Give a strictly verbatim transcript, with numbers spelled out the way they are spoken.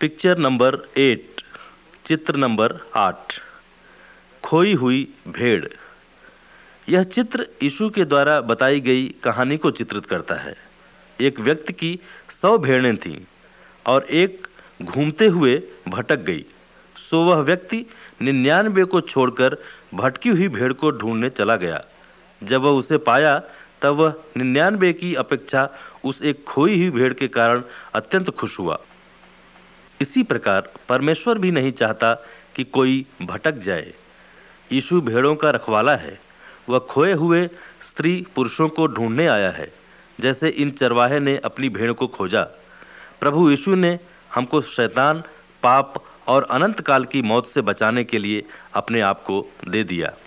Picture number eight, चित्र number आठ, खोई हुई भेड़। यह चित्र यीशु के द्वारा बताई गई कहानी को चित्रित करता है। एक व्यक्ति की सौ भेड़ें थीं और एक घूमते हुए भटक गई, सो वह व्यक्ति निन्यानवे को छोड़कर भटकी हुई भेड़ को ढूंढने चला गया। जब वह उसे पाया तब वह निन्यानवे की अपेक्षा उस एक खोई हुई भेड़ के कारण अत्यंत खुश हुआ। इसी प्रकार परमेश्वर भी नहीं चाहता कि कोई भटक जाए। यीशु भेड़ों का रखवाला है। वह खोए हुए स्त्री पुरुषों को ढूंढने आया है, जैसे इन चरवाहे ने अपनी भेड़ को खोजा। प्रभु यीशु ने हमको शैतान, पाप और अनंत काल की मौत से बचाने के लिए अपने आप को दे दिया।